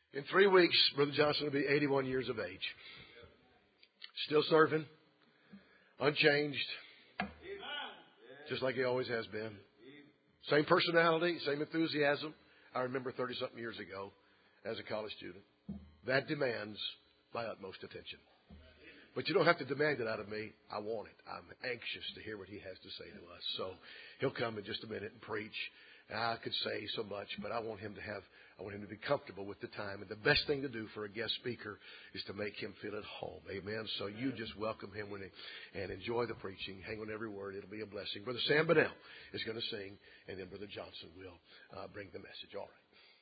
In 3 weeks, Brother Johnson will be 81 years of age. Still serving, unchanged, just like he always has been. Same personality, same enthusiasm. I remember 30-something years ago as a college student. That demands my utmost attention. But you don't have to demand it out of me. I want it. I'm anxious to hear what he has to say to us. So he'll come in just a minute and preach. I could say so much, but I want him to be comfortable with the time. And the best thing to do for a guest speaker is to make him feel at home. Amen. So you just welcome him and enjoy the preaching. Hang on every word. It'll be a blessing. Brother Sam Bonnell is going to sing, and then Brother Johnson will bring the message. All right.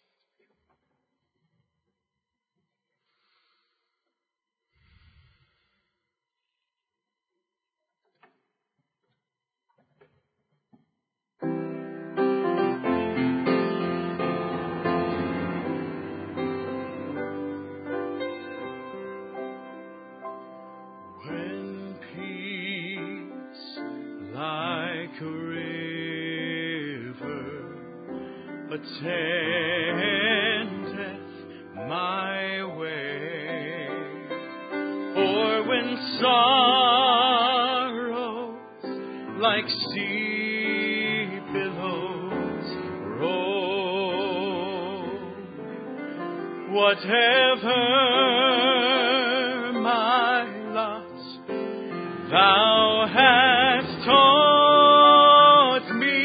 Attendeth my way, or when sorrows like sea billows roll, whatever my lot, thou hast taught me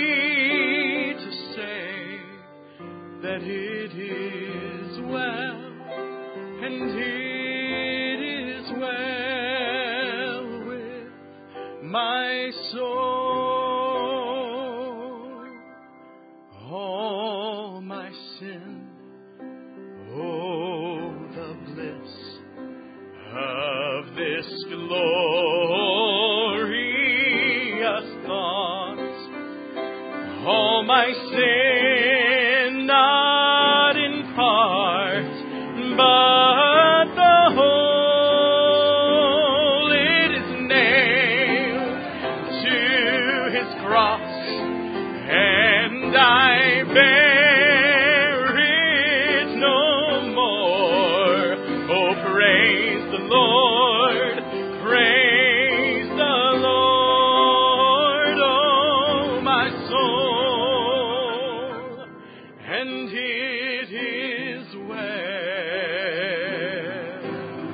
that it is well, and it is well with my soul. All my sin, oh, the bliss of this glorious thought. All my sin, not in part, but the whole, it is nailed to his cross, and I bear it no more. Oh, praise the Lord, praise the Lord, oh, my soul, and it is well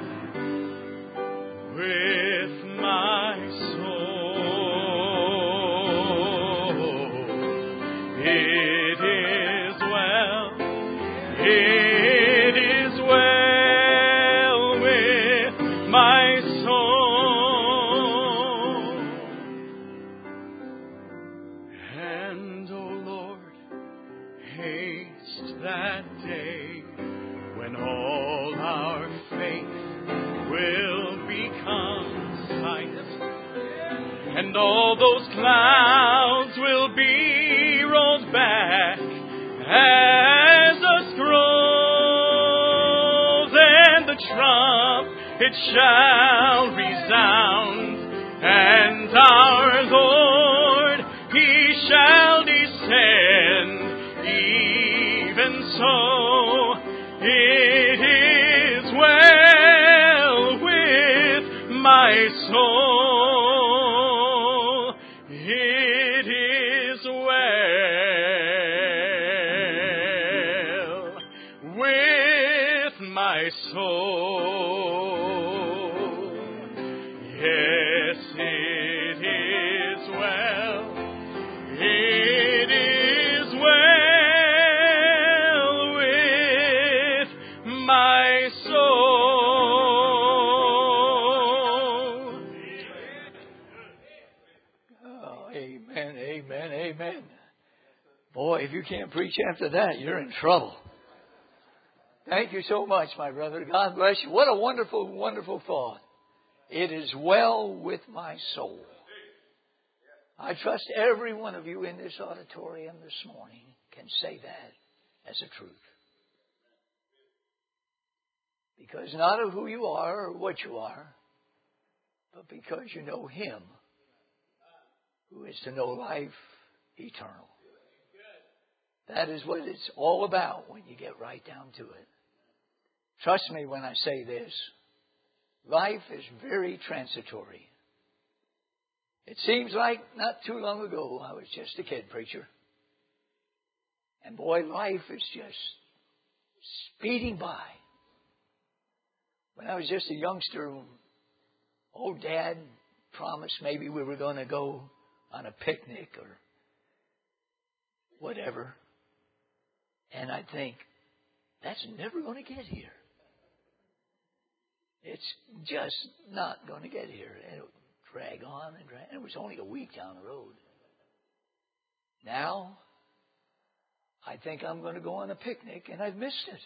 with my soul. It is well, it is well with my soul. And, oh Lord, haste that day when all our faith will become sight, and all those clouds will be rolled back as the scrolls, and the trump it shall resound, and our Lord, he shall descend. Even so, it is well with my soul. It is well with my soul. Yes, it is well. It is well with my soul. Oh, amen, amen, amen. Boy, if you can't preach after that, you're in trouble. Thank you so much, my brother. God bless you. What a wonderful, wonderful thought. It is well with my soul. I trust every one of you in this auditorium this morning can say that as a truth. Because not of who you are or what you are, but because you know Him who is to know life eternal. That is what it's all about when you get right down to it. Trust me when I say this. Life is very transitory. It seems like not too long ago I was just a kid preacher. And boy, life is just speeding by. When I was just a youngster, old Dad promised maybe we were going to go on a picnic or whatever. And I'd think, that's never going to get here. It's just not going to get here. And it would drag on and drag. And it was only a week down the road. Now, I think I'm going to go on a picnic, and I've missed it.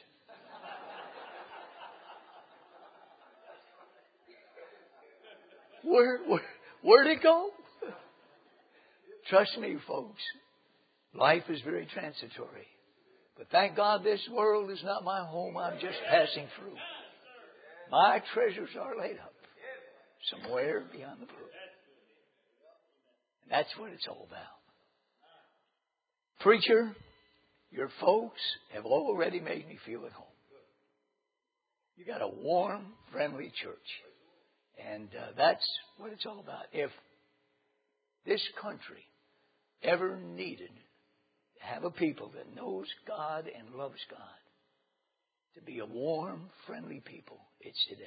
Where'd it go? Trust me, folks. Life is very transitory. But thank God this world is not my home. I'm just passing through. My treasures are laid up somewhere beyond the blue. And that's what it's all about. Preacher, your folks have already made me feel at home. You got a warm, friendly church. And that's what it's all about. If this country ever needed to have a people that knows God and loves God, to be a warm, friendly people, it's today.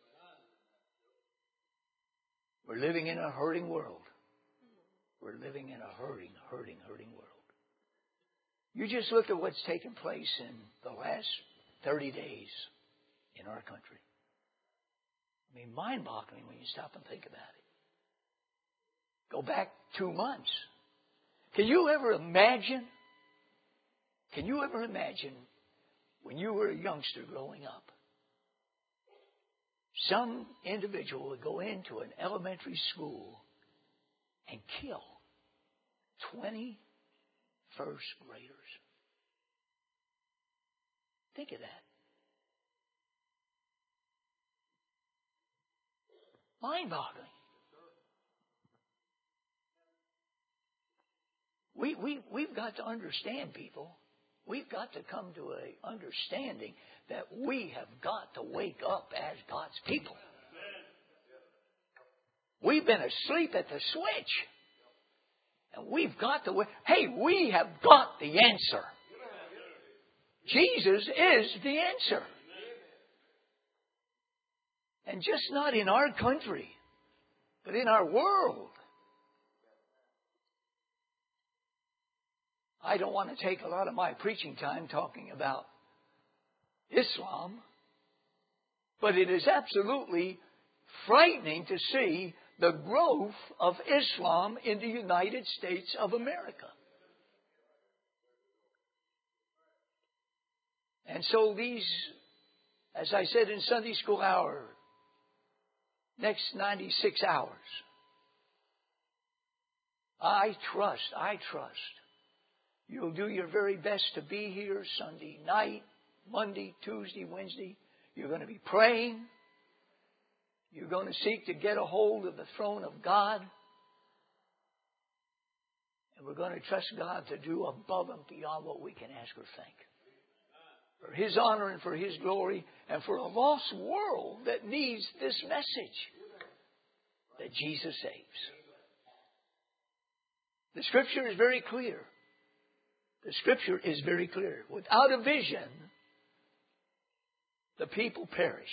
We're living in a hurting world. We're living in a hurting world. You just look at what's taken place in the last 30 days in our country. I mean, mind-boggling when you stop and think about it. Go back 2 months. Can you ever imagine when you were a youngster growing up, some individual would go into an elementary school and kill 20 first graders? Think of that. Mind-boggling. We've got to understand, people. We've got to come to an understanding that we have got to wake up as God's people. We've been asleep at the switch. And we've got to wake. Hey, we have got the answer. Jesus is the answer. And just not in our country, but in our world. I don't want to take a lot of my preaching time talking about Islam, but it is absolutely frightening to see the growth of Islam in the United States of America. And so these, as I said in Sunday school hour, next 96 hours, I trust you'll do your very best to be here Sunday night, Monday, Tuesday, Wednesday. You're going to be praying. You're going to seek to get a hold of the throne of God. And we're going to trust God to do above and beyond what we can ask or think. For His honor and for His glory and for a lost world that needs this message that Jesus saves. The Scripture is very clear. The Scripture is very clear. Without a vision, the people perish.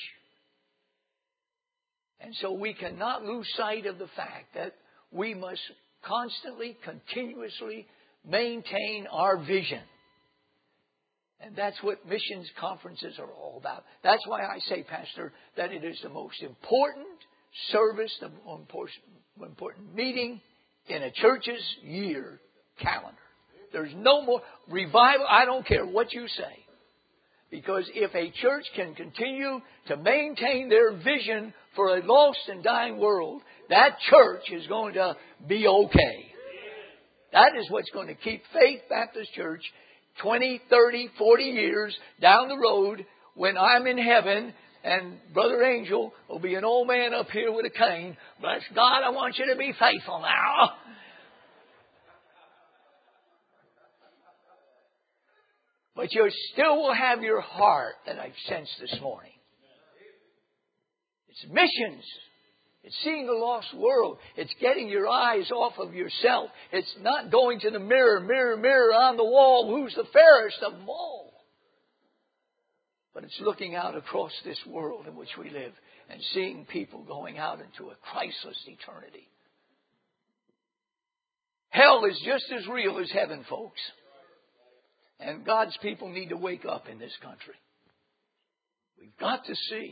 And so we cannot lose sight of the fact that we must constantly, continuously maintain our vision. And that's what missions conferences are all about. That's why I say, Pastor, that it is the most important service, the most important meeting in a church's year calendar. There's no more revival. I don't care what you say. Because if a church can continue to maintain their vision for a lost and dying world, that church is going to be okay. That is what's going to keep Faith Baptist Church 20, 30, 40 years down the road when I'm in heaven and Brother Angel will be an old man up here with a cane. Bless God, I want you to be faithful now. But you still will have your heart that I've sensed this morning. It's missions. It's seeing the lost world. It's getting your eyes off of yourself. It's not going to the mirror, mirror, mirror on the wall. Who's the fairest of them all? But it's looking out across this world in which we live and seeing people going out into a Christless eternity. Hell is just as real as heaven, folks. And God's people need to wake up in this country. We've got to see.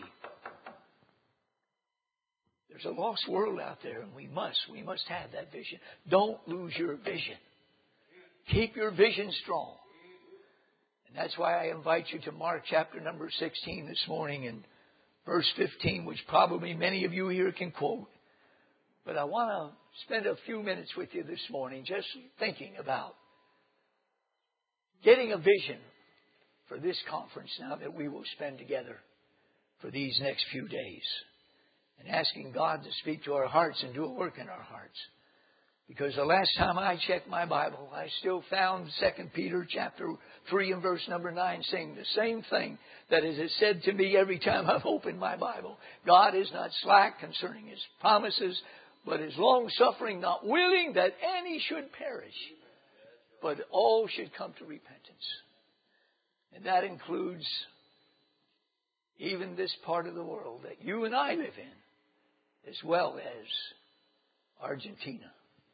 There's a lost world out there, and we must have that vision. Don't lose your vision. Keep your vision strong. And that's why I invite you to Mark chapter number 16 this morning and verse 15, which probably many of you here can quote. But I want to spend a few minutes with you this morning just thinking about getting a vision for this conference now that we will spend together for these next few days. And asking God to speak to our hearts and do a work in our hearts. Because the last time I checked my Bible, I still found 2 Peter chapter 3 and verse number 9 saying the same thing that it has said to me every time I've opened my Bible. God is not slack concerning His promises, but is long-suffering, not willing that any should perish, but all should come to repentance. And that includes even this part of the world that you and I live in, as well as Argentina,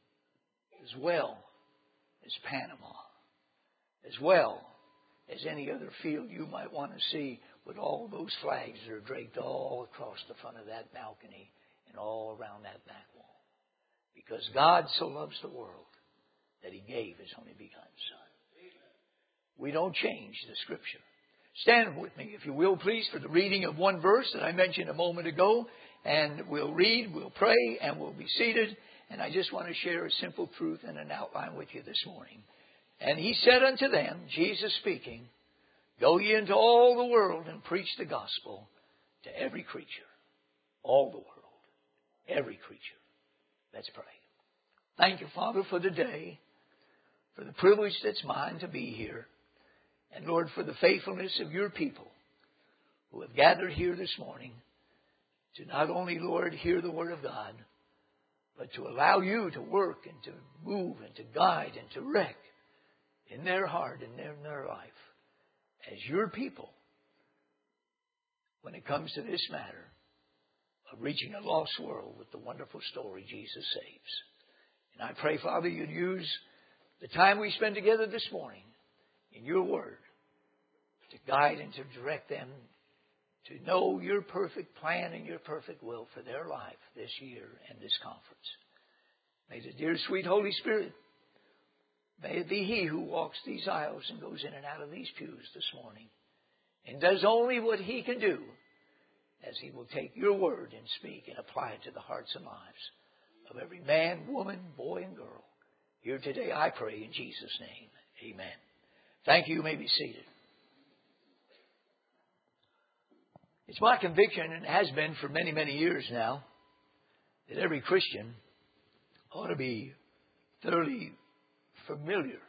as well as Panama, as well as any other field you might want to see with all those flags that are draped all across the front of that balcony and all around that back wall. Because God so loves the world that He gave His only begotten Son. We don't change the Scripture. Stand with me, if you will, please, for the reading of one verse that I mentioned a moment ago. And we'll read, we'll pray, and we'll be seated. And I just want to share a simple truth and an outline with you this morning. And He said unto them, Jesus speaking, Go ye into all the world and preach the gospel to every creature. All the world. Every creature. Let's pray. Thank you, Father, for the day, for the privilege that's mine to be here. And Lord, for the faithfulness of your people who have gathered here this morning to not only, Lord, hear the word of God, but to allow you to work and to move and to guide and to wreck in their heart and in their life as your people when it comes to this matter of reaching a lost world with the wonderful story Jesus saves. And I pray, Father, you'd use the time we spend together this morning in your word to guide and to direct them to know your perfect plan and your perfect will for their life this year and this conference. May the dear sweet Holy Spirit, may it be He who walks these aisles and goes in and out of these pews this morning and does only what He can do as He will take your word and speak and apply it to the hearts and lives of every man, woman, boy, and girl here today. I pray in Jesus' name. Amen. Thank you. You may be seated. It's my conviction, and it has been for many, many years now, that every Christian ought to be thoroughly familiar,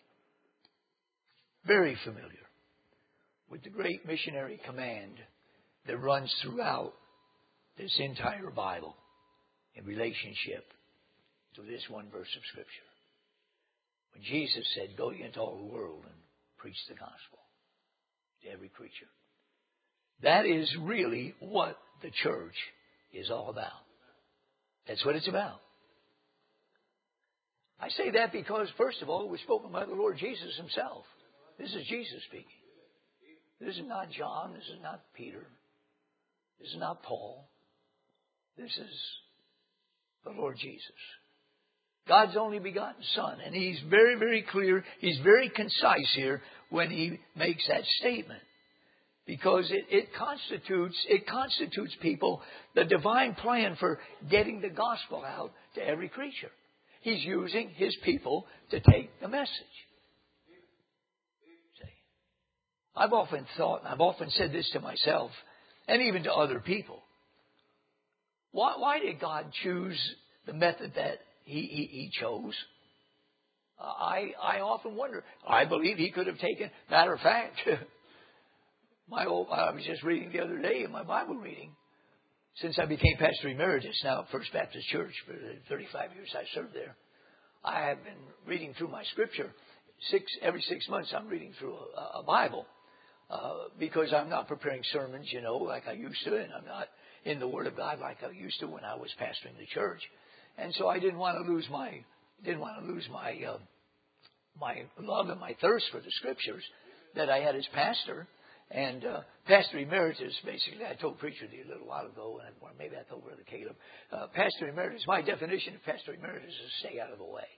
very familiar, with the great missionary command that runs throughout this entire Bible in relationship to this one verse of Scripture. When Jesus said, Go ye into all the world and preach the gospel to every creature. That is really what the church is all about. That's what it's about. I say that because, first of all, it was spoken by the Lord Jesus Himself. This is Jesus speaking. This is not John. This is not Peter. This is not Paul. This is the Lord Jesus. God's only begotten Son. And He's very, very clear. He's very concise here when He makes that statement. Because it constitutes people the divine plan for getting the gospel out to every creature. He's using His people to take the message. See, I've often thought, and I've often said this to myself, and even to other people. Why did God choose the method that He chose? I often wonder. I believe he could have taken. Matter of fact, I was just reading the other day in my Bible reading. Since I became pastor emeritus now at First Baptist Church for the 35 years I served there, I have been reading through my scripture. Every 6 months I'm reading through a Bible because I'm not preparing sermons, like I used to, and I'm not in the Word of God like I used to when I was pastoring the church. And so I didn't want to lose my love and my thirst for the Scriptures that I had as pastor. And pastor emeritus, basically, I told Preacher a little while ago, or maybe I told Brother Caleb, pastor emeritus, my definition of pastor emeritus is stay out of the way.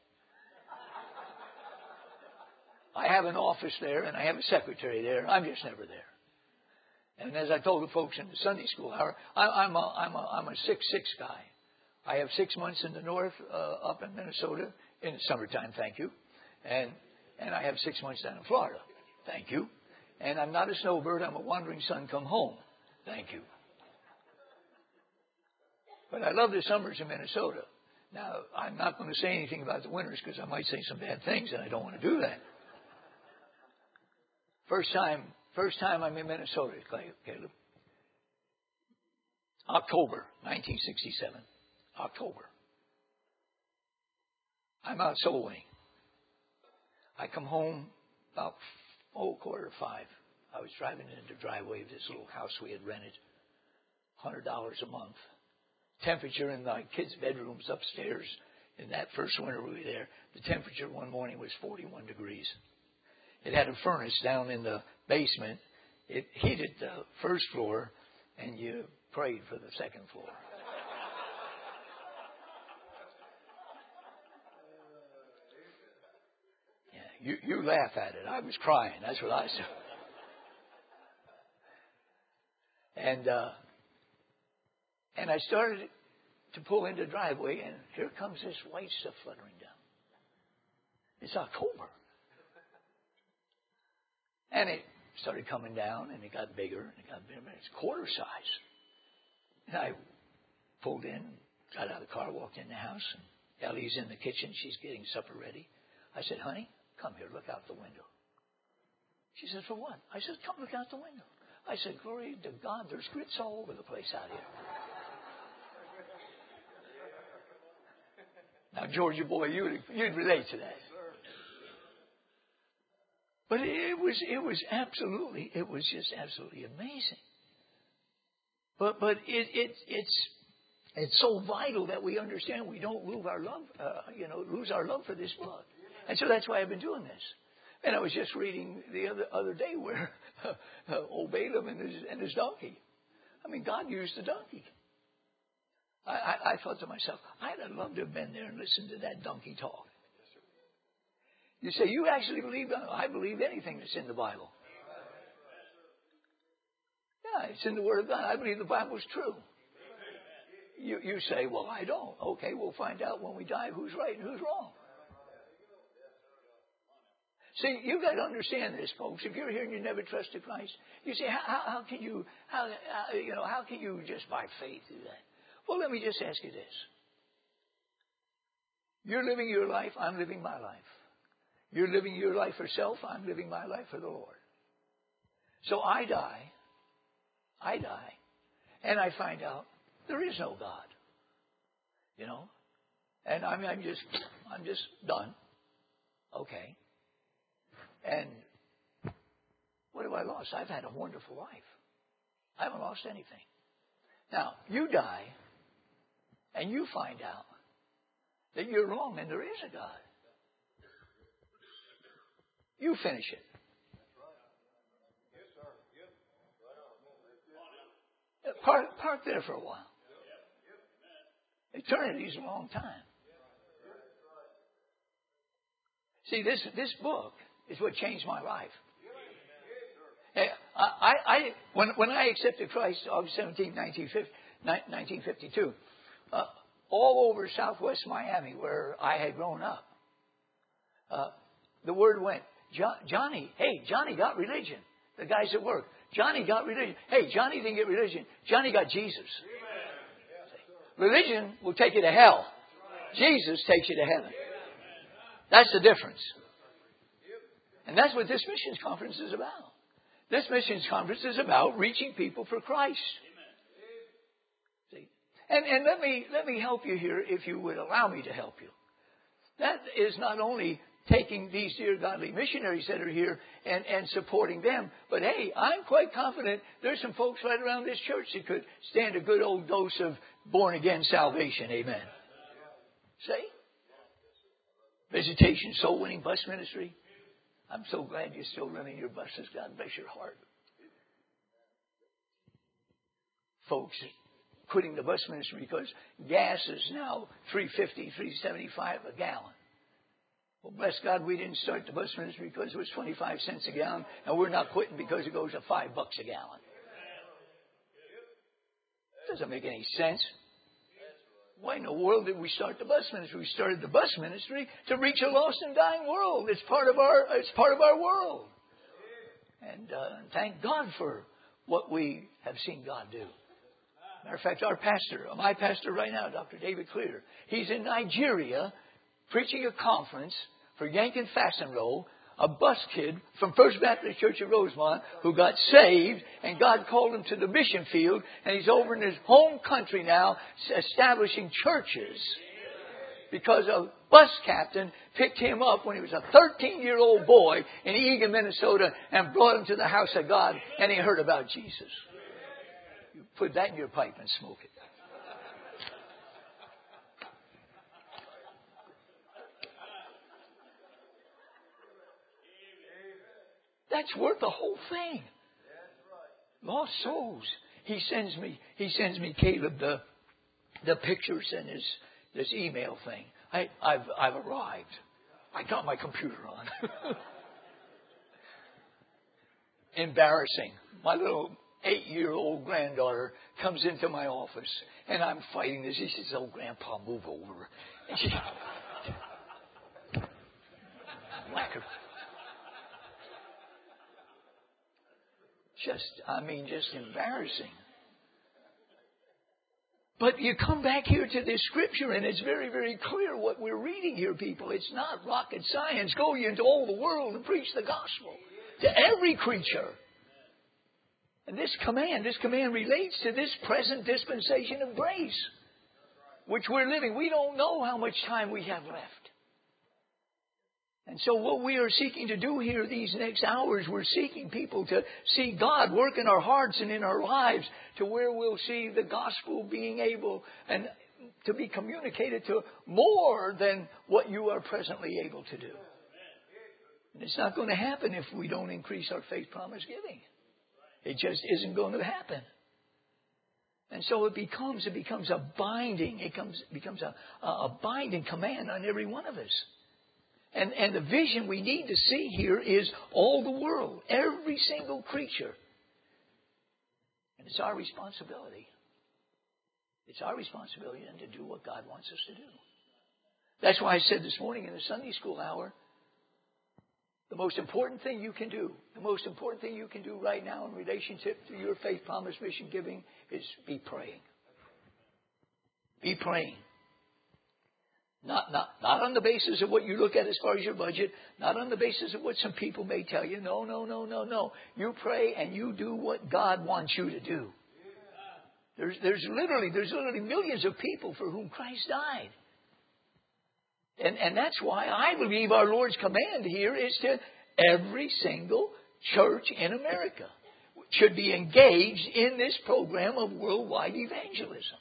I have an office there, and I have a secretary there. I'm just never there. And as I told the folks in the Sunday school hour, I'm a 6'6" guy. I have 6 months in the north, up in Minnesota, in the summertime, thank you. And I have 6 months down in Florida, thank you. And I'm not a snowbird. I'm a wandering son come home. Thank you. But I love the summers in Minnesota. Now, I'm not going to say anything about the winters because I might say some bad things, and I don't want to do that. First time I'm in Minnesota, Caleb. October 1967. October. I'm out soul winning. I come home about 5:15. I was driving into the driveway of this little house we had rented, $100 a month. Temperature in my kids' bedrooms upstairs in that first winter we were there, the temperature one morning was 41 degrees. It had a furnace down in the basement. It heated the first floor, and you prayed for the second floor. You laugh at it. I was crying. That's what I said. And I started to pull into the driveway, and here comes this white stuff fluttering down. It's October. And it started coming down, and it got bigger, and it got bigger. It's quarter size. And I pulled in, got out of the car, walked in the house, and Ellie's in the kitchen. She's getting supper ready. I said, honey, come here, look out the window. She said, for what? I said, come look out the window. I said, glory to God, there's grits all over the place out here. Now, Georgia boy, you'd relate to that. But it was just absolutely amazing. But it's so vital that we understand we don't lose our love for this book. And so that's why I've been doing this. And I was just reading the other day where old Balaam and his donkey. I mean, God used the donkey. I thought to myself, I'd have loved to have been there and listened to that donkey talk. You say, you actually believe that? I believe anything that's in the Bible. Yeah, it's in the Word of God. I believe the Bible is true. You say, well, I don't. Okay, we'll find out when we die who's right and who's wrong. See, you've got to understand this, folks. If you're here and you never trusted Christ, you say, how can you just by faith do that? Well, let me just ask you this. You're living your life, I'm living my life. You're living your life for self, I'm living my life for the Lord. So I die, and I find out there is no God. And I'm just done. Okay. And what have I lost? I've had a wonderful life. I haven't lost anything. Now, you die, and you find out that you're wrong and there is a God. You finish it. Park there for a while. Eternity is a long time. See, this book is what changed my life. When I accepted Christ, August 17, 1952, all over Southwest Miami, where I had grown up, the word went, Johnny got religion. The guys at work, Johnny got religion. Hey, Johnny didn't get religion. Johnny got Jesus. Religion will take you to hell. Jesus takes you to heaven. That's the difference. And that's what this missions conference is about. This missions conference is about reaching people for Christ. See? And let me help you here, if you would allow me to help you. That is not only taking these dear godly missionaries that are here and supporting them, but hey, I'm quite confident there's some folks right around this church that could stand a good old dose of born again salvation. Amen. See? Visitation, soul winning, bus ministry. I'm so glad you're still running your buses. God bless your heart. Folks quitting the bus ministry because gas is now $3.50, $3.75 a gallon. Well, bless God, we didn't start the bus ministry because it was 25 cents a gallon, and we're not quitting because it goes to $5 a gallon. Doesn't make any sense. Why in the world did we start the bus ministry? We started the bus ministry to reach a lost and dying world. It's part of our world. And thank God for what we have seen God do. Matter of fact, my pastor right now, Dr. David Clear, he's in Nigeria preaching a conference for Yankin Fastenrow, a bus kid from First Baptist Church of Rosemont who got saved, and God called him to the mission field, and he's over in his home country now establishing churches because a bus captain picked him up when he was a 13-year-old boy in Eagan, Minnesota, and brought him to the house of God, and he heard about Jesus. You put that in your pipe and smoke it. That's worth the whole thing. Lost souls. He sends me Caleb the pictures and this email thing. I've arrived. I got my computer on. Embarrassing. My little 8-year-old granddaughter comes into my office and I'm fighting this. She says, "Oh, Grandpa, move over." And she whack her. Just embarrassing. But you come back here to this scripture and it's very, very clear what we're reading here, people. It's not rocket science. Go ye into all the world and preach the gospel to every creature. And this command relates to this present dispensation of grace, which we're living. We don't know how much time we have left. And so what we are seeking to do here these next hours, we're seeking people to see God work in our hearts and in our lives to where we'll see the gospel being able and to be communicated to more than what you are presently able to do. And it's not going to happen if we don't increase our faith promise giving. It just isn't going to happen. And so it becomes a binding, becomes a binding command on every one of us. And the vision we need to see here is all the world, every single creature. And it's our responsibility. It's our responsibility then to do what God wants us to do. That's why I said this morning in the Sunday school hour, the most important thing you can do right now in relationship to your faith promise mission giving is be praying. Be praying. Not on the basis of what you look at as far as your budget, not on the basis of what some people may tell you. No. You pray and you do what God wants you to do. There's literally millions of people for whom Christ died. And that's why I believe our Lord's command here is to every single church in America should be engaged in this program of worldwide evangelism.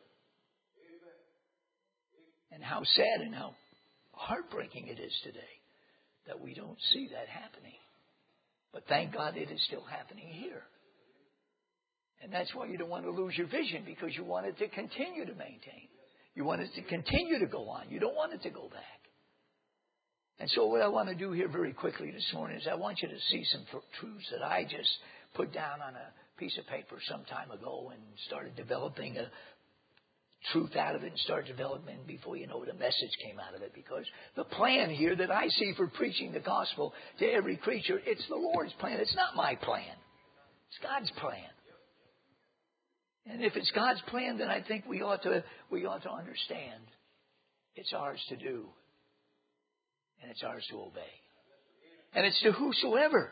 And how sad and how heartbreaking it is today that we don't see that happening. But thank God it is still happening here. And that's why you don't want to lose your vision, because you want it to continue to maintain. You want it to continue to go on. You don't want it to go back. And so what I want to do here very quickly this morning is I want you to see some truths that I just put down on a piece of paper some time ago and started developing a truth out of it and started developing before you know it, a message came out of it. Because the plan here that I see for preaching the gospel to every creature, it's the Lord's plan. It's not my plan. It's God's plan. And if it's God's plan, then I think we ought to understand it's ours to do. And it's ours to obey. And it's to whosoever.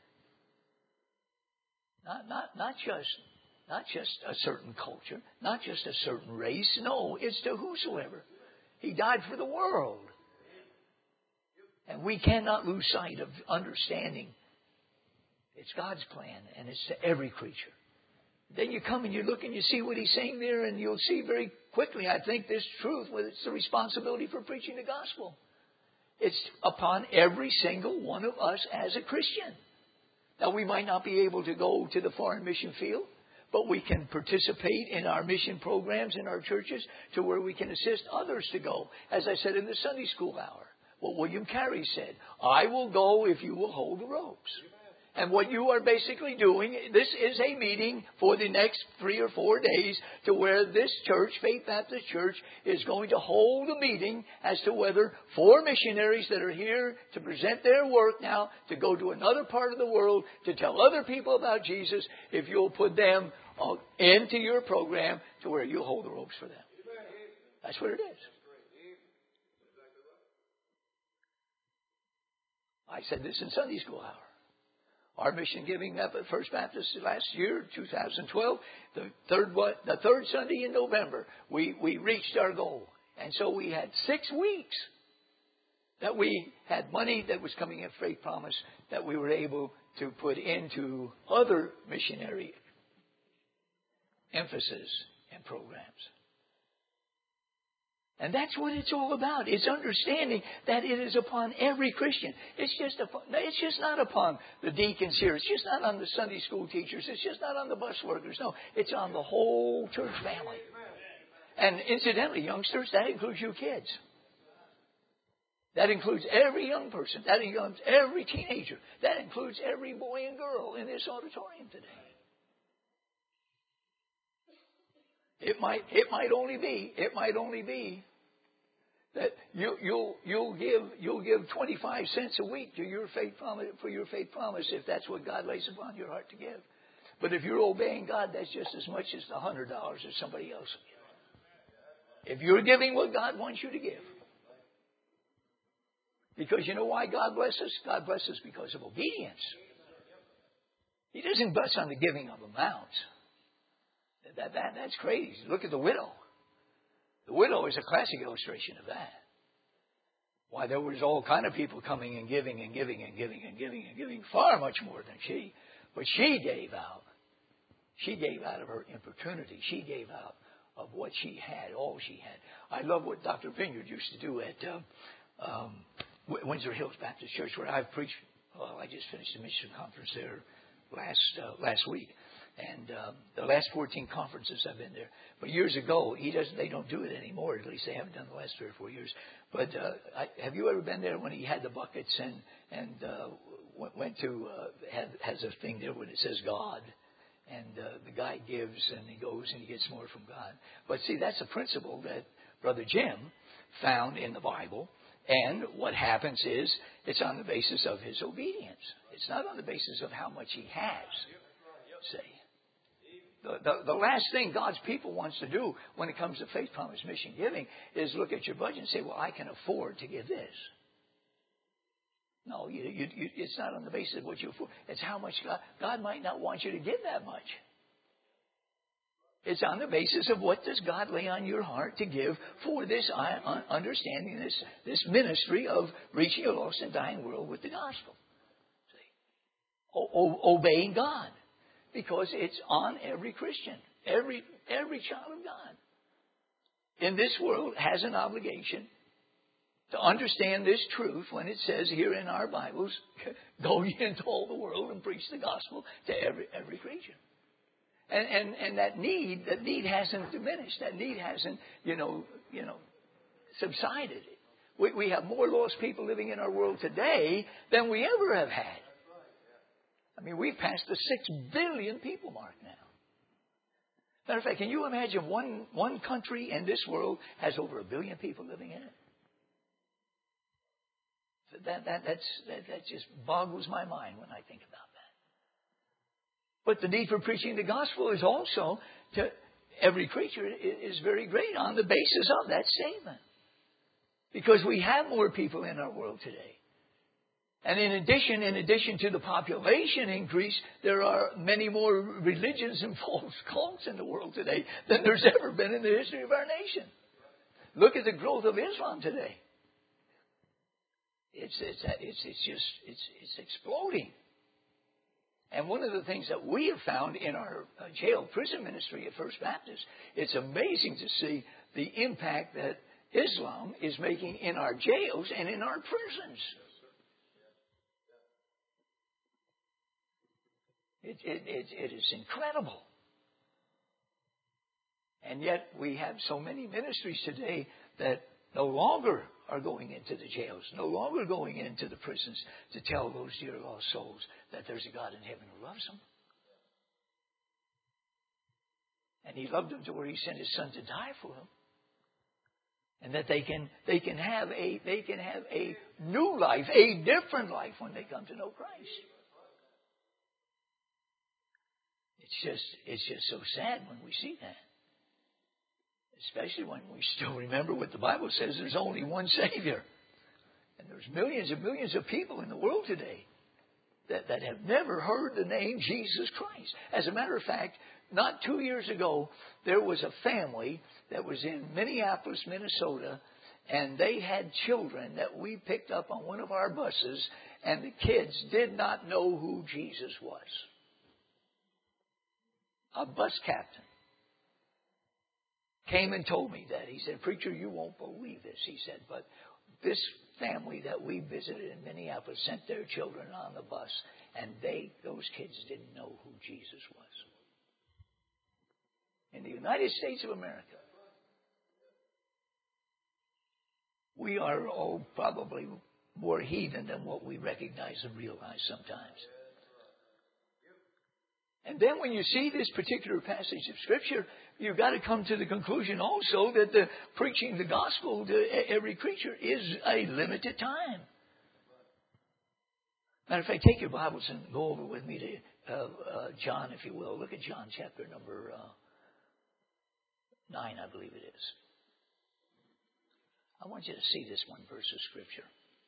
Not just a certain culture, not just a certain race. No, it's to whosoever. He died for the world. And we cannot lose sight of understanding. It's God's plan, and it's to every creature. Then you come and you look and you see what he's saying there, and you'll see very quickly, I think, this truth. It's the responsibility for preaching the gospel. It's upon every single one of us as a Christian. Now, we might not be able to go to the foreign mission field, but we can participate in our mission programs in our churches to where we can assist others to go. As I said in the Sunday school hour, what William Carey said, I will go if you will hold the ropes. And what you are basically doing, this is a meeting for the next 3 or 4 days to where this church, Faith Baptist Church, is going to hold a meeting as to whether 4 missionaries that are here to present their work now to go to another part of the world to tell other people about Jesus, if you'll put them into your program to where you hold the ropes for them. That's what it is. I said this in Sunday school hour. Our mission giving up at First Baptist last year, 2012, the third Sunday in November, we reached our goal. And so we had 6 weeks that we had money that was coming in Faith Promise that we were able to put into other missionary emphasis and programs. And that's what it's all about. It's understanding that it is upon every Christian. It's just not upon the deacons here. It's just not on the Sunday school teachers. It's just not on the bus workers. No, it's on the whole church family. And incidentally, youngsters, that includes you kids. That includes every young person. That includes every teenager. That includes every boy and girl in this auditorium today. It might only be that you'll give 25 cents a week to your faith promise, for your faith promise, if that's what God lays upon your heart to give. But if you're obeying God, that's just as much as the $100 that somebody else will give. If you're giving what God wants you to give. Because you know why God blesses us? God blesses us because of obedience. He doesn't bless on the giving of amounts. That's crazy. Look at the widow. The widow is a classic illustration of that. Why, there was all kind of people coming and giving, far much more than she. But she gave out. She gave out of her importunity. She gave out of what she had, all she had. I love what Dr. Vineyard used to do at Windsor Hills Baptist Church, where I've preached. Well, I just finished a mission conference there last week. And the last 14 conferences I've been there. But years ago, they don't do it anymore. At least they haven't done the last 3 or 4 years. But have you ever been there when he had the buckets and went to has a thing there when it says God, and the guy gives and he goes and he gets more from God. But see, that's a principle that Brother Jim found in the Bible. And what happens is it's on the basis of his obedience. It's not on the basis of how much he has. See. The last thing God's people wants to do when it comes to Faith Promise Mission giving is look at your budget and say, well, I can afford to give this. No, it's not on the basis of what you afford. It's how much God might not want you to give that much. It's on the basis of what does God lay on your heart to give for this understanding, this ministry of reaching a lost and dying world with the gospel. See? Obeying God. Because it's on every Christian, every child of God in this world has an obligation to understand this truth when it says here in our Bibles, go ye into all the world and preach the gospel to every creature. And that need hasn't diminished. That need hasn't, subsided. We have more lost people living in our world today than we ever have had. I mean, we've passed the 6 billion people mark now. Matter of fact, can you imagine one country in this world has over 1 billion people living in it? That just boggles my mind when I think about that. But the need for preaching the gospel is also to every creature is very great on the basis of that statement. Because we have more people in our world today. And in addition to the population increase, there are many more religions and false cults in the world today than there's ever been in the history of our nation. Look at the growth of Islam today. It's exploding. And one of the things that we have found in our jail prison ministry at First Baptist, it's amazing to see the impact that Islam is making in our jails and in our prisons. It is incredible. And yet we have so many ministries today that no longer are going into the jails, no longer going into the prisons to tell those dear lost souls that there's a God in heaven who loves them. And He loved them to where He sent His Son to die for them. And that they can have a new life, a different life when they come to know Christ. It's just so sad when we see that. Especially when we still remember what the Bible says, there's only one Savior. And there's millions and millions of people in the world today that have never heard the name Jesus Christ. As a matter of fact, not 2 years ago, there was a family that was in Minneapolis, Minnesota, and they had children that we picked up on one of our buses, and the kids did not know who Jesus was. A bus captain came and told me that. He said, "Preacher, you won't believe this." He said, "But this family that we visited in Minneapolis sent their children on the bus, and those kids didn't know who Jesus was." In the United States of America, we are probably more heathen than what we recognize and realize sometimes. And then when you see this particular passage of Scripture, you've got to come to the conclusion also that the preaching the gospel to every creature is a limited time. Matter of fact, take your Bibles and go over with me to John, if you will. Look at John chapter number 9, I believe it is. I want you to see this one verse of Scripture.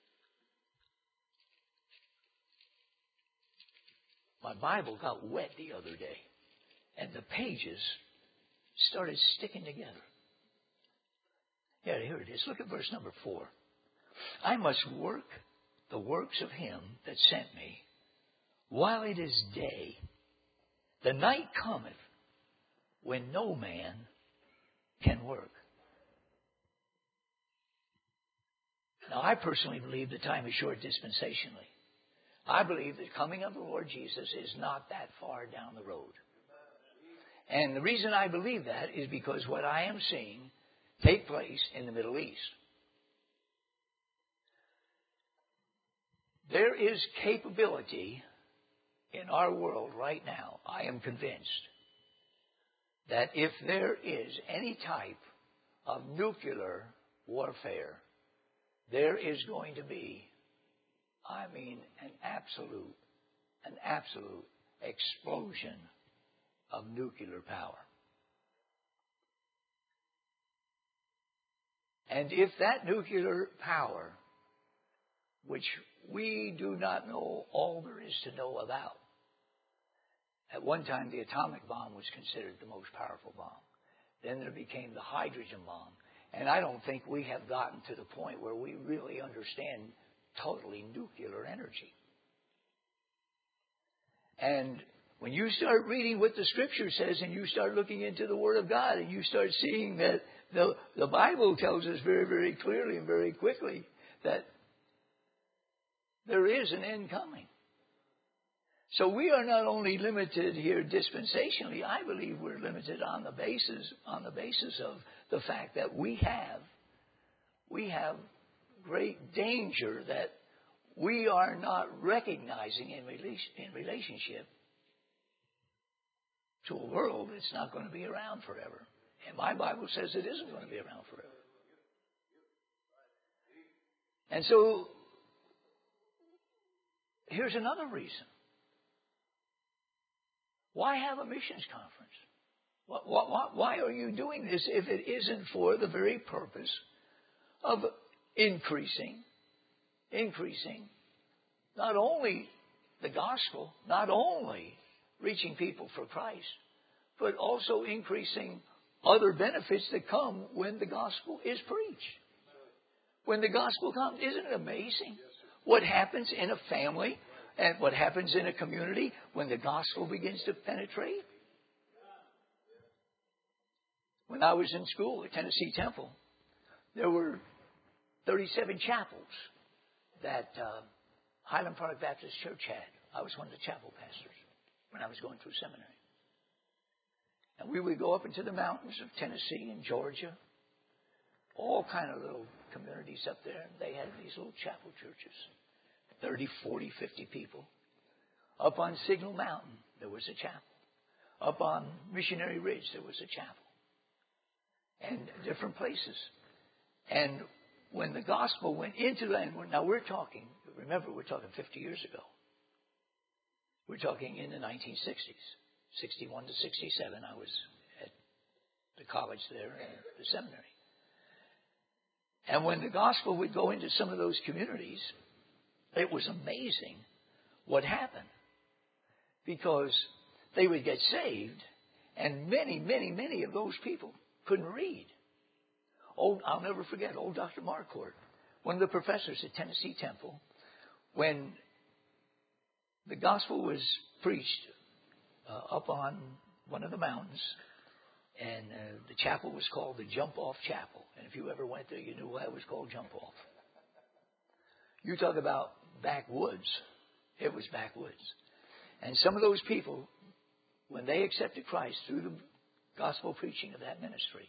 My Bible got wet the other day, and the pages started sticking together. Yeah, here it is. Look at verse number 4. "I must work the works of Him that sent me while it is day. The night cometh when no man can work." Now, I personally believe the time is short dispensationally. I believe the coming of the Lord Jesus is not that far down the road. And the reason I believe that is because what I am seeing take place in the Middle East. There is capability in our world right now, I am convinced, that if there is any type of nuclear warfare, there is going to be, an absolute explosion of nuclear power. And if that nuclear power, which we do not know all there is to know about, at one time the atomic bomb was considered the most powerful bomb. Then there became the hydrogen bomb. And I don't think we have gotten to the point where we really understand totally nuclear energy. And when you start reading what the Scripture says and you start looking into the Word of God and you start seeing that the Bible tells us very, very clearly and very quickly that there is an end coming. So we are not only limited here dispensationally, I believe we're limited on the basis of the fact that we have great danger that we are not recognizing in relationship to a world that's not going to be around forever. And my Bible says it isn't going to be around forever. And so here's another reason. Why have a missions conference? Why are you doing this if it isn't for the very purpose of increasing not only the gospel, not only reaching people for Christ, but also increasing other benefits that come when the gospel is preached. When the gospel comes, isn't it amazing what happens in a family and what happens in a community when the gospel begins to penetrate? When I was in school at Tennessee Temple, there were 37 chapels that Highland Park Baptist Church had. I was one of the chapel pastors when I was going through seminary. And we would go up into the mountains of Tennessee and Georgia, all kind of little communities up there. And they had these little chapel churches, 30, 40, 50 people. Up on Signal Mountain, there was a chapel. Up on Missionary Ridge, there was a chapel. And different places. And when the gospel went into that, now we're talking 50 years ago. We're talking in the 1960s, 61 to 67. I was at the college there and the seminary. And when the gospel would go into some of those communities, it was amazing what happened. Because they would get saved, and many of those people couldn't read. I'll never forget old Dr. Marquardt, one of the professors at Tennessee Temple, when the gospel was preached up on one of the mountains, and the chapel was called the Jump Off Chapel. And if you ever went there, you knew why it was called Jump Off. You talk about backwoods. It was backwoods. And some of those people, when they accepted Christ through the gospel preaching of that ministry,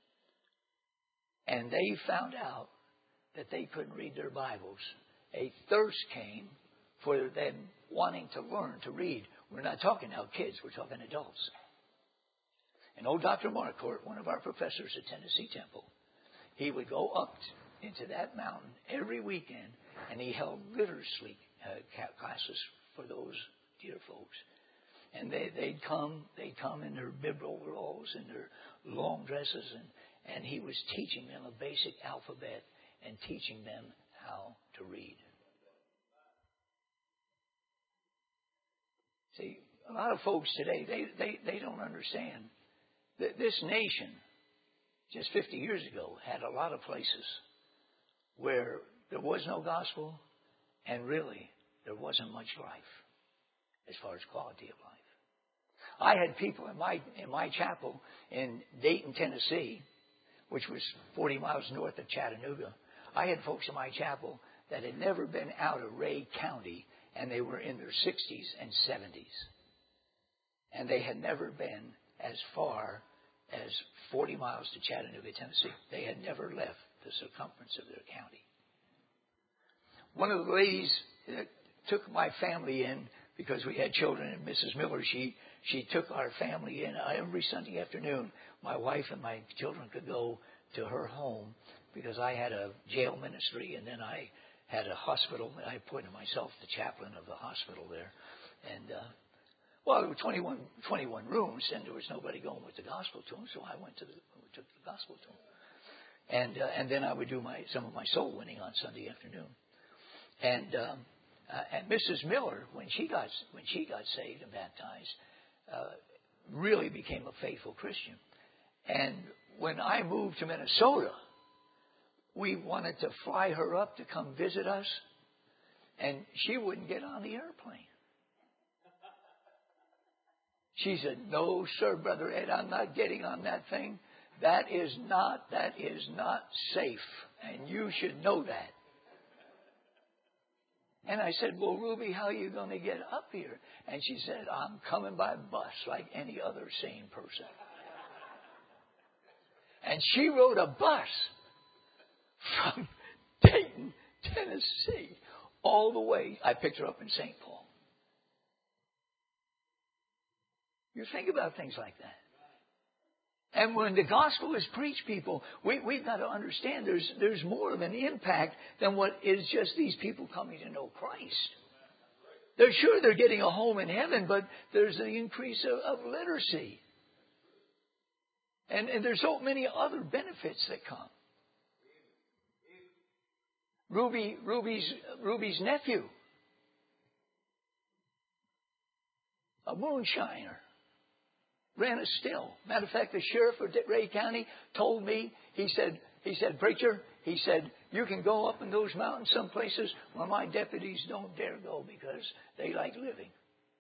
and they found out that they couldn't read their Bibles, a thirst came for them wanting to learn to read. We're not talking now kids, we're talking adults. And old Dr. Marquardt, one of our professors at Tennessee Temple, he would go up into that mountain every weekend, and he held literacy classes for those dear folks. And they'd come in their bib overalls and their long dresses, and he was teaching them a basic alphabet and teaching them how to read. See, a lot of folks today, they don't understand that this nation, just 50 years ago, had a lot of places where there was no gospel, and really there wasn't much life as far as quality of life. I had people in my chapel in Dayton, Tennessee, which was 40 miles north of Chattanooga. I had folks in my chapel that had never been out of Ray County, and they were in their 60s and 70s. And they had never been as far as 40 miles to Chattanooga, Tennessee. They had never left the circumference of their county. One of the ladies that took my family in, because we had children, and Mrs. Miller, she took our family in every Sunday afternoon. My wife and my children could go to her home because I had a jail ministry, and then I had a hospital. I appointed myself the chaplain of the hospital there. And, there were 21 rooms, and there was nobody going with the gospel to them, so I took the gospel to them. And then I would do some of my soul winning on Sunday afternoon. And Mrs. Miller, when she got saved and baptized, really became a faithful Christian. And when I moved to Minnesota, we wanted to fly her up to come visit us, and she wouldn't get on the airplane. She said, "No, sir, Brother Ed, I'm not getting on that thing. That is not safe, and you should know that." And I said, "Well, Ruby, how are you going to get up here?" And she said, "I'm coming by bus like any other sane person." And she rode a bus from Dayton, Tennessee, all the way. I picked her up in St. Paul. You think about things like that. And when the gospel is preached, people, we've got to understand there's more of an impact than what is just these people coming to know Christ. They're getting a home in heaven, but there's the increase of literacy. And there's so many other benefits that come. Ruby's nephew, a moonshiner, ran a still. Matter of fact, the sheriff of Ray County told me, he said, preacher, he said, you can go up in those mountains some places where my deputies don't dare go because they like living.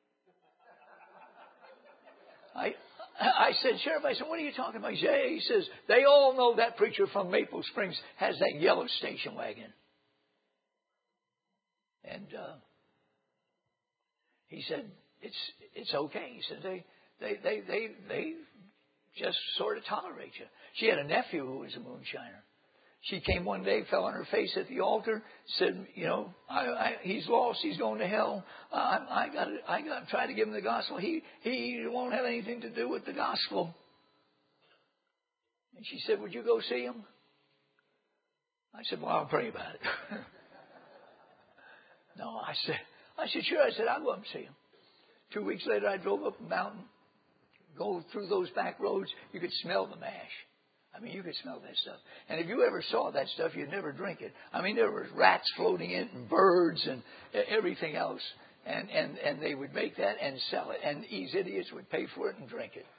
I said, Sheriff, what are you talking about? He says, they all know that preacher from Maple Springs has that yellow station wagon. And he said, it's okay. He said, they just sort of tolerate you. She had a nephew who was a moonshiner. She came one day, fell on her face at the altar, said, he's lost, he's going to hell. I got to try to give him the gospel. He won't have anything to do with the gospel. And she said, would you go see him? I said, well, I'll pray about it. No, I said, sure. I said, I'll go up and see him. 2 weeks later, I drove up a mountain, go through those back roads. You could smell the mash. I mean, you could smell that stuff. And if you ever saw that stuff, you'd never drink it. I mean, there were rats floating in it and birds and everything else. And they would make that and sell it. And these idiots would pay for it and drink it.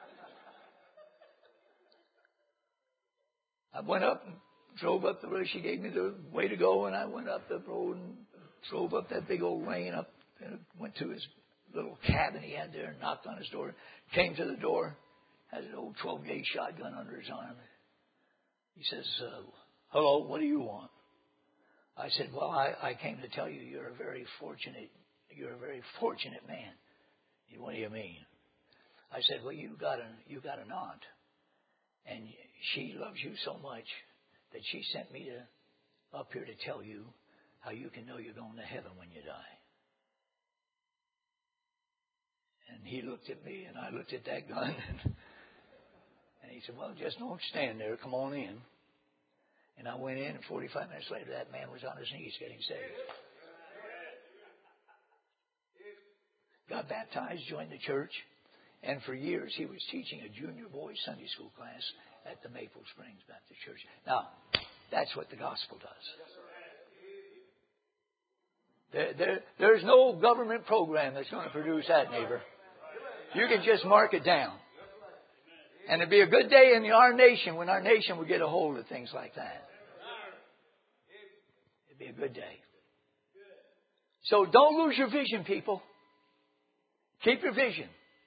I went up and drove up the road. She gave me the way to go. And I went up the road and drove up that big old lane up. And went to his little cabin he had there and knocked on his door. Came to the door. Had an old 12-gauge shotgun under his arm. He says, hello, what do you want? I said, well, I came to tell you you're a very fortunate man. What do you mean? I said, well, you got an aunt, and she loves you so much that she sent me up here to tell you how you can know you're going to heaven when you die. And he looked at me, and I looked at that gun. And he said, well, just don't stand there. Come on in. And I went in, and 45 minutes later, that man was on his knees getting saved. Got baptized, joined the church, and for years he was teaching a junior boys Sunday school class at the Maple Springs Baptist Church. Now, that's what the gospel does. There's no government program that's going to produce that, neighbor. You can just mark it down. And it'd be a good day in our nation when our nation would get a hold of things like that. It'd be a good day. So don't lose your vision, people. Keep your vision.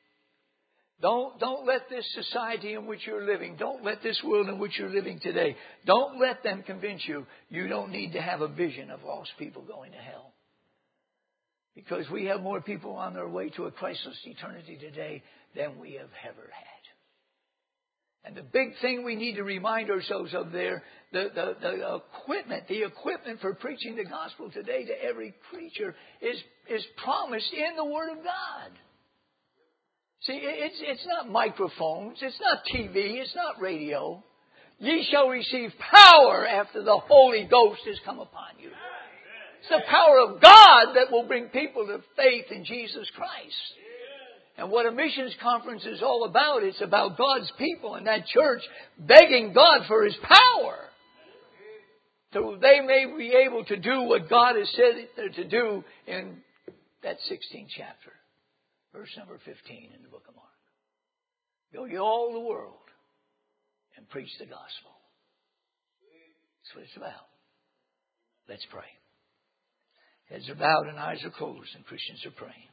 Don't let this society in which you're living, don't let this world in which you're living today, don't let them convince you you don't need to have a vision of lost people going to hell. Because we have more people on their way to a Christless eternity today than we have ever had. And the big thing we need to remind ourselves of there, the equipment for preaching the gospel today to every creature is promised in the Word of God. See, it's not microphones, it's not TV, it's not radio. Ye shall receive power after the Holy Ghost has come upon you. It's the power of God that will bring people to faith in Jesus Christ. And what a missions conference is all about, it's about God's people and that church begging God for His power. So they may be able to do what God has said to do in that 16th chapter. Verse number 15 in the book of Mark. Go ye all the world and preach the gospel. That's what it's about. Let's pray. Heads are bowed and eyes are closed and Christians are praying.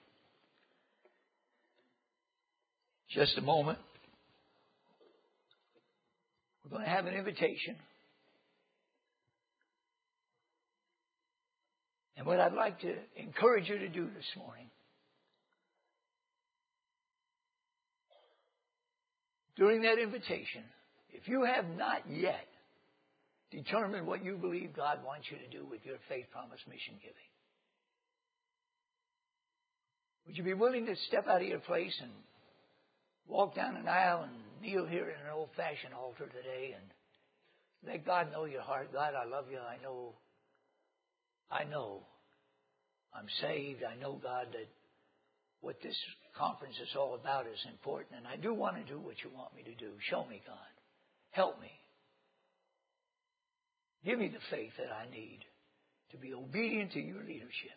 Just a moment. We're going to have an invitation. And what I'd like to encourage you to do this morning, during that invitation, if you have not yet determined what you believe God wants you to do with your faith promise mission giving, would you be willing to step out of your place and walk down an aisle and kneel here in an old-fashioned altar today and let God know your heart? God, I love you. I know I'm saved. I know, God, that what this conference is all about is important, and I do want to do what you want me to do. Show me, God. Help me. Give me the faith that I need to be obedient to your leadership.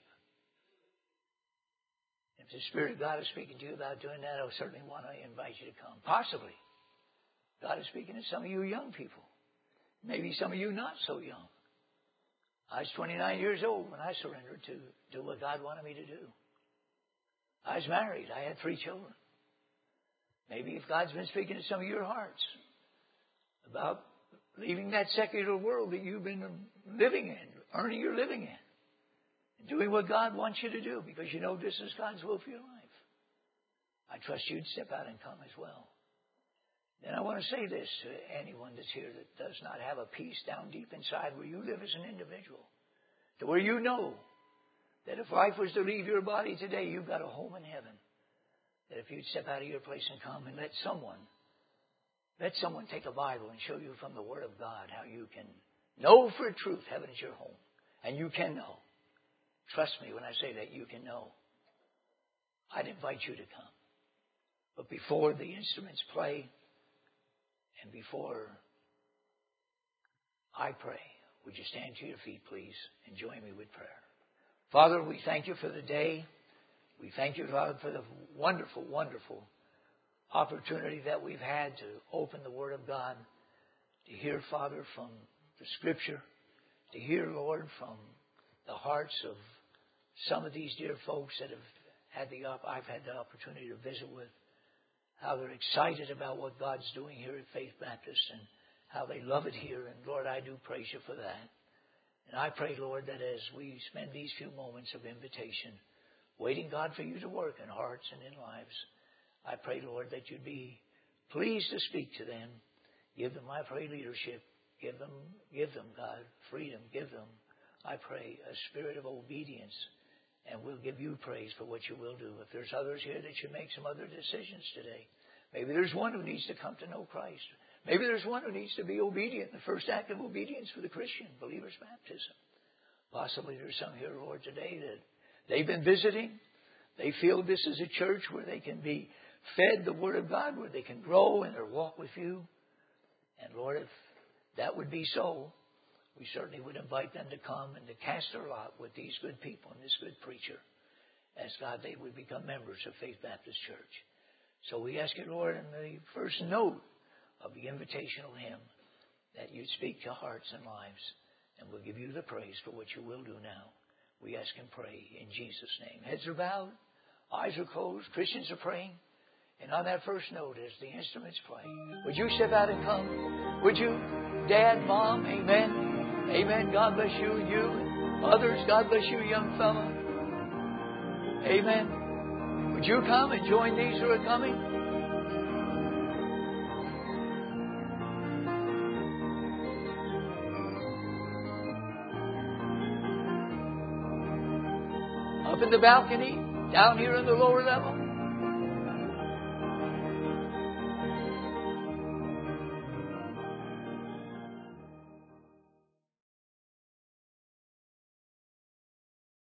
If the Spirit of God is speaking to you about doing that, I certainly want to invite you to come. Possibly, God is speaking to some of you young people. Maybe some of you not so young. I was 29 years old when I surrendered to do what God wanted me to do. I was married. I had 3 children. Maybe if God's been speaking to some of your hearts about leaving that secular world that you've been living in, earning your living in, and doing what God wants you to do because you know this is God's will for your life, I trust you'd step out and come as well. Then I want to say this to anyone that's here that does not have a peace down deep inside where you live as an individual, to where you know that if life was to leave your body today, you've got a home in heaven. That if you'd step out of your place and come and let someone take a Bible and show you from the Word of God how you can know for truth heaven is your home. And you can know. Trust me when I say that you can know. I'd invite you to come. But before the instruments play and before I pray, would you stand to your feet, please, and join me with prayer. Father, we thank you for the day. We thank you, God, for the wonderful, wonderful opportunity that we've had to open the Word of God, to hear, Father, from the Scripture, to hear, Lord, from the hearts of some of these dear folks that I've had the opportunity to visit with, how they're excited about what God's doing here at Faith Baptist and how they love it here. And Lord, I do praise you for that. And I pray, Lord, that as we spend these few moments of invitation, waiting, God, for you to work in hearts and in lives, I pray, Lord, that you'd be pleased to speak to them. Give them, I pray, leadership. Give them, God, freedom. Give them, I pray, a spirit of obedience. And we'll give you praise for what you will do. If there's others here that should make some other decisions today, maybe there's one who needs to come to know Christ. Maybe there's one who needs to be obedient, the first act of obedience for the Christian, believer's baptism. Possibly there's some here, Lord, today that they've been visiting. They feel this is a church where they can be fed the Word of God, where they can grow in their walk with you. And Lord, if that would be so, we certainly would invite them to come and to cast their lot with these good people and this good preacher, as God, they would become members of Faith Baptist Church. So we ask you, Lord, in the first note of the invitational hymn, that you'd speak to hearts and lives, and we'll give you the praise for what you will do now. We ask and pray in Jesus' name. Heads are bowed, eyes are closed, Christians are praying. And on that first note, as the instruments play, would you step out and come? Would you? Dad, Mom, amen. Amen. God bless you and you. Others, God bless you, young fella. Amen. Would you come and join these who are coming? Up in the balcony, down here in the lower level.